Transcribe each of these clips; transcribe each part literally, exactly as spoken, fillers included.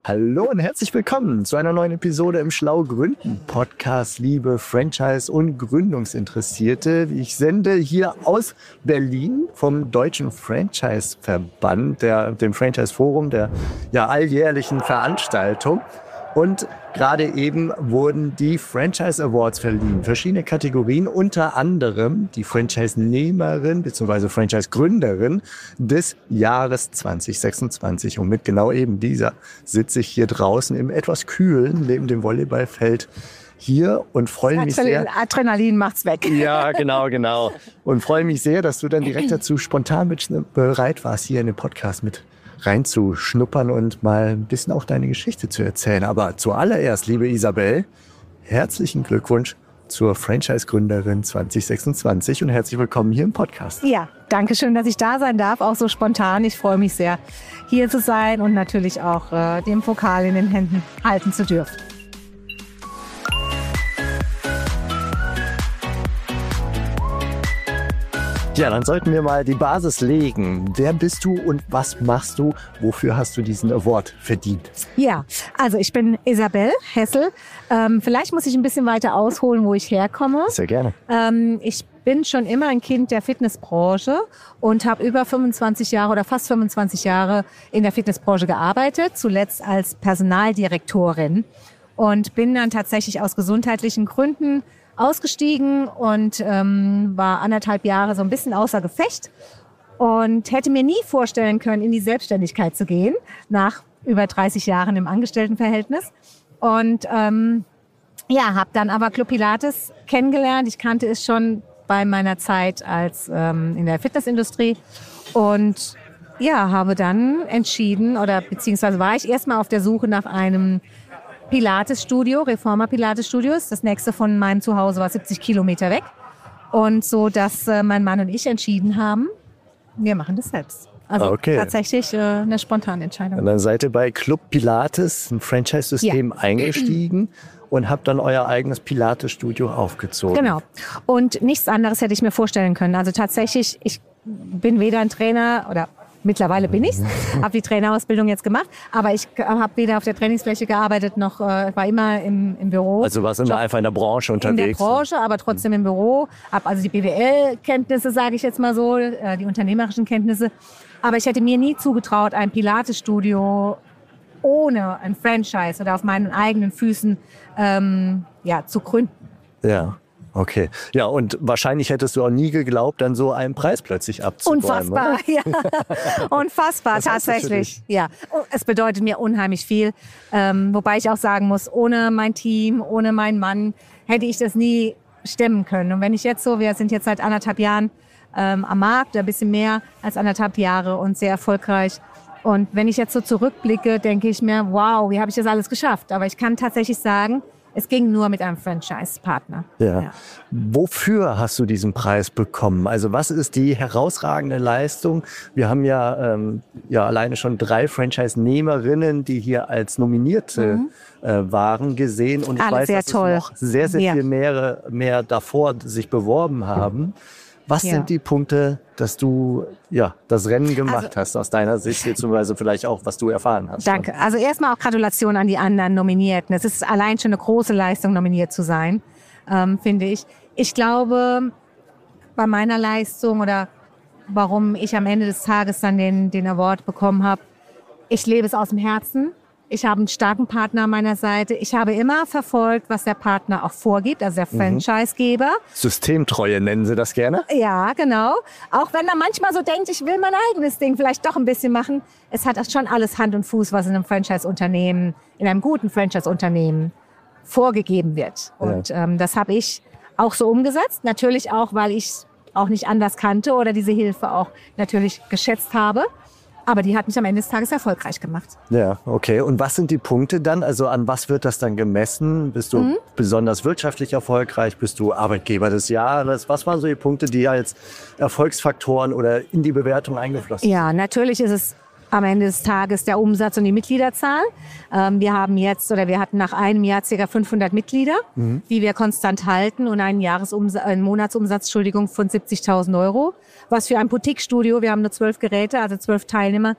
Hallo und herzlich willkommen zu einer neuen Episode im Schlau Gründen Podcast, liebe Franchise- und Gründungsinteressierte. Ich sende hier aus Berlin vom Deutschen Franchise-Verband, der, dem Franchise-Forum, der ja, alljährlichen Veranstaltung. Und gerade eben wurden die Franchise Awards verliehen. Verschiedene Kategorien, unter anderem die Franchise-Nehmerin bzw. Franchise-Gründerin des Jahres zwanzig sechsundzwanzig. Und mit genau eben dieser sitze ich hier draußen im etwas kühlen, neben dem Volleyballfeld hier und freue mich sehr. Adrenalin macht's weg. Ja, genau, genau. Und freue mich sehr, dass du dann direkt dazu spontan mit, bereit warst, hier in den Podcast mit reinzuschnuppern und mal ein bisschen auch deine Geschichte zu erzählen. Aber zuallererst, liebe Isabel, herzlichen Glückwunsch zur Franchise-Gründerin zwanzig sechsundzwanzig und herzlich willkommen hier im Podcast. Ja, danke schön, dass ich da sein darf, auch so spontan. Ich freue mich sehr, hier zu sein und natürlich auch äh, den Pokal in den Händen halten zu dürfen. Ja, dann sollten wir mal die Basis legen. Wer bist du und was machst du? Wofür hast du diesen Award verdient? Ja, also ich bin Isabel Hessel. Ähm, vielleicht muss ich ein bisschen weiter ausholen, wo ich herkomme. Sehr gerne. Ähm, ich bin schon immer ein Kind der Fitnessbranche und habe über fünfundzwanzig Jahre oder fast fünfundzwanzig Jahre in der Fitnessbranche gearbeitet, zuletzt als Personaldirektorin und bin dann tatsächlich aus gesundheitlichen Gründen ausgestiegen und ähm, war anderthalb Jahre so ein bisschen außer Gefecht und hätte mir nie vorstellen können, in die Selbstständigkeit zu gehen, nach über dreißig Jahren im Angestelltenverhältnis. Und ähm, ja, habe dann aber Club Pilates kennengelernt. Ich kannte es schon bei meiner Zeit als ähm, in der Fitnessindustrie und ja, habe dann entschieden oder beziehungsweise war ich erstmal auf der Suche nach einem Pilates-Studio, Reformer Pilates-Studios. Das nächste von meinem Zuhause war siebzig Kilometer weg. Und so, dass äh, mein Mann und ich entschieden haben, wir machen das selbst. Also okay. Tatsächlich äh, eine spontane Entscheidung. Und dann seid ihr bei Club Pilates, ein Franchise-System, ja. eingestiegen und habt dann euer eigenes Pilates-Studio aufgezogen. Genau. Und nichts anderes hätte ich mir vorstellen können. Also tatsächlich, ich bin weder ein Trainer oder mittlerweile bin ich's, habe die Trainerausbildung jetzt gemacht, aber ich habe weder auf der Trainingsfläche gearbeitet, noch äh, war immer im, im Büro. Also warst immer einfach in der Branche unterwegs? In der Branche, aber trotzdem im Büro. Habe also die B W L-Kenntnisse, sage ich jetzt mal so, äh, die unternehmerischen Kenntnisse. Aber ich hätte mir nie zugetraut, ein Pilates-Studio ohne ein Franchise oder auf meinen eigenen Füßen ähm, ja, zu gründen. Ja. Okay. Ja, und wahrscheinlich hättest du auch nie geglaubt, dann so einen Preis plötzlich abzuräumen. Unfassbar, oder? ja. Unfassbar, das tatsächlich. Ja. Es bedeutet mir unheimlich viel. Ähm, wobei ich auch sagen muss, ohne mein Team, ohne meinen Mann hätte ich das nie stemmen können. Und wenn ich jetzt so, wir sind jetzt seit anderthalb Jahren ähm, am Markt, ein bisschen mehr als anderthalb Jahre und sehr erfolgreich. Und wenn ich jetzt so zurückblicke, denke ich mir, wow, wie habe ich das alles geschafft? Aber ich kann tatsächlich sagen, es ging nur mit einem Franchise-Partner. Ja. Ja. Wofür hast du diesen Preis bekommen? Also was ist die herausragende Leistung? Wir haben ja, ähm, ja alleine schon drei Franchise-Nehmerinnen, die hier als Nominierte mhm. äh, waren, gesehen. Und ich Alle weiß, sehr dass toll. es noch sehr, sehr ja. viel mehr, mehr davor sich beworben haben. Was ja. sind die Punkte, dass du ja das Rennen gemacht also, hast, aus deiner Sicht, beziehungsweise vielleicht auch, was du erfahren hast? Danke. Also erstmal auch Gratulation an die anderen Nominierten. Es ist allein schon eine große Leistung, nominiert zu sein, ähm, finde ich. Ich glaube, bei meiner Leistung oder warum ich am Ende des Tages dann den, den Award bekommen habe, ich lebe es aus dem Herzen. Ich habe einen starken Partner an meiner Seite. Ich habe immer verfolgt, was der Partner auch vorgibt, also der Franchisegeber. Systemtreue nennen Sie das gerne? Ja, genau. Auch wenn man manchmal so denkt, ich will mein eigenes Ding vielleicht doch ein bisschen machen. Es hat schon alles Hand und Fuß, was in einem Franchise-Unternehmen, in einem guten Franchise-Unternehmen vorgegeben wird. Und ja. ähm, das habe ich auch so umgesetzt. Natürlich auch, weil ich es auch nicht anders kannte oder diese Hilfe auch natürlich geschätzt habe. Aber die hat mich am Ende des Tages erfolgreich gemacht. Ja, okay. Und was sind die Punkte dann? Also an was wird das dann gemessen? Bist du mhm. besonders wirtschaftlich erfolgreich? Bist du Arbeitgeber des Jahres? Was waren so die Punkte, die als Erfolgsfaktoren oder in die Bewertung eingeflossen sind? Ja, natürlich ist es am Ende des Tages der Umsatz und die Mitgliederzahl. Ähm, wir haben jetzt oder wir hatten nach einem Jahr ca. fünfhundert Mitglieder, mhm. die wir konstant halten und einen Jahresumsatz, einen Monatsumsatz, Entschuldigung, von siebzigtausend Euro. Was für ein Boutique-Studio, wir haben nur zwölf Geräte, also zwölf Teilnehmer,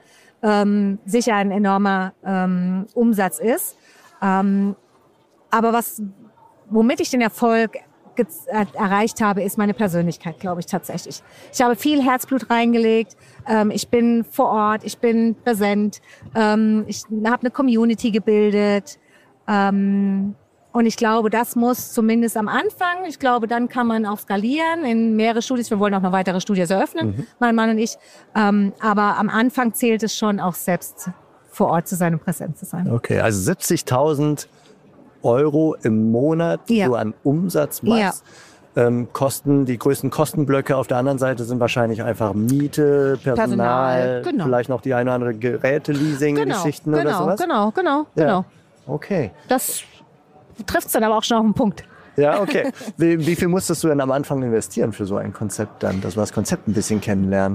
ähm, sicher ein enormer ähm, Umsatz ist. Ähm, aber was, womit ich den Erfolg ge- äh, erreicht habe, ist meine Persönlichkeit, glaube ich tatsächlich. Ich habe viel Herzblut reingelegt. Ähm, ich bin vor Ort, ich bin präsent. Ähm, ich habe eine Community gebildet. Ähm, Und ich glaube, das muss zumindest am Anfang, ich glaube, dann kann man auch skalieren in mehrere Studios. Wir wollen auch noch weitere Studios eröffnen, mhm. mein Mann und ich. Ähm, aber am Anfang zählt es schon auch selbst vor Ort zu sein und präsent zu sein. Okay, also siebzigtausend Euro im Monat, die ja. du an Umsatz machst. Ja. Ähm, Kosten, die größten Kostenblöcke auf der anderen Seite sind wahrscheinlich einfach Miete, Personal, Personal genau. vielleicht noch die eine oder andere Geräte-Leasing-Geschichten genau, oder sowas. Genau, genau, ja. genau. Okay. Das trifft es dann aber auch schon auf den Punkt. Ja, okay. Wie, wie viel musstest du denn am Anfang investieren für so ein Konzept dann, dass wir das Konzept ein bisschen kennenlernen?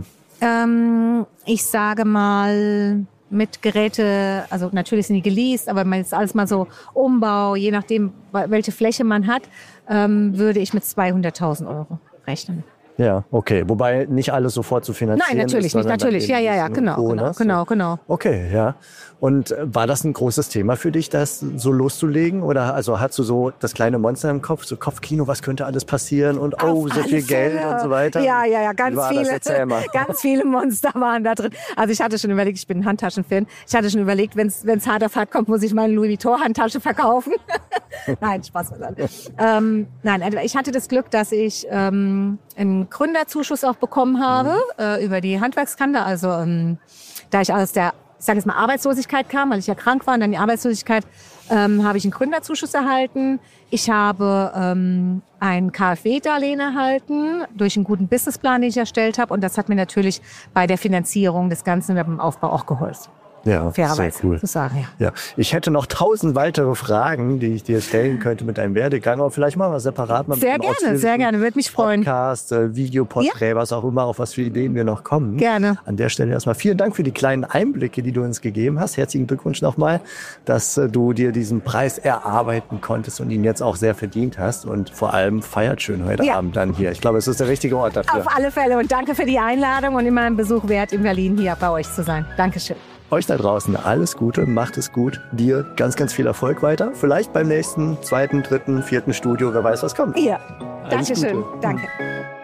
Ähm, ich sage mal mit Geräte, also natürlich sind die geleast, aber man ist alles mal so Umbau, je nachdem, welche Fläche man hat, ähm, würde ich mit zweihunderttausend Euro rechnen. Ja, okay. Wobei nicht alles sofort zu finanzieren Nein, natürlich ist, nicht, natürlich. Ja, ja, ja, genau, genau, genau, genau. Okay, ja. Und war das ein großes Thema für dich, das so loszulegen? Oder also hast du so das kleine Monster im Kopf, so Kopfkino, was könnte alles passieren und oh, Auf so viel Fälle. Geld und so weiter? Ja, ja, ja, ganz viele, das ganz viele Monster waren da drin. Also ich hatte schon überlegt, ich bin ein Handtaschenfan, ich hatte schon überlegt, wenn es hart auf hart kommt, muss ich meine Louis Vuitton Handtasche verkaufen. Nein, Spaß beiseite. ähm, nein, ich hatte das Glück, dass ich ähm, einen Gründerzuschuss auch bekommen habe, mhm. äh, über die Handwerkskammer, also ähm, da ich aus der ich sage jetzt mal Arbeitslosigkeit kam, weil ich ja krank war und dann die Arbeitslosigkeit, ähm, habe ich einen Gründerzuschuss erhalten. Ich habe ähm, ein K f W-Darlehen erhalten durch einen guten Businessplan, den ich erstellt habe. Und das hat mir natürlich bei der Finanzierung des Ganzen und beim Aufbau auch geholfen. Ja, sehr cool. Zu sagen, ja. Ja, ich hätte noch tausend weitere Fragen, die ich dir stellen könnte mit deinem Werdegang, aber vielleicht machen wir separat mal mit Sehr gerne, sehr gerne, würde mich freuen. Podcast, äh, Videoporträt, ja. was auch immer, auf was für Ideen wir noch kommen. Gerne. An der Stelle erstmal vielen Dank für die kleinen Einblicke, die du uns gegeben hast. Herzlichen Glückwunsch nochmal, dass äh, du dir diesen Preis erarbeiten konntest und ihn jetzt auch sehr verdient hast und vor allem feiert schön heute ja. Abend dann hier. Ich glaube, es ist der richtige Ort dafür. Auf alle Fälle und danke für die Einladung und immer einen Besuch wert in Berlin hier bei euch zu sein. Dankeschön. Euch da draußen alles Gute, macht es gut. Dir ganz, ganz viel Erfolg weiter. Vielleicht beim nächsten, zweiten, dritten, vierten Studio, wer weiß, was kommt. Ja, Dankeschön. Danke.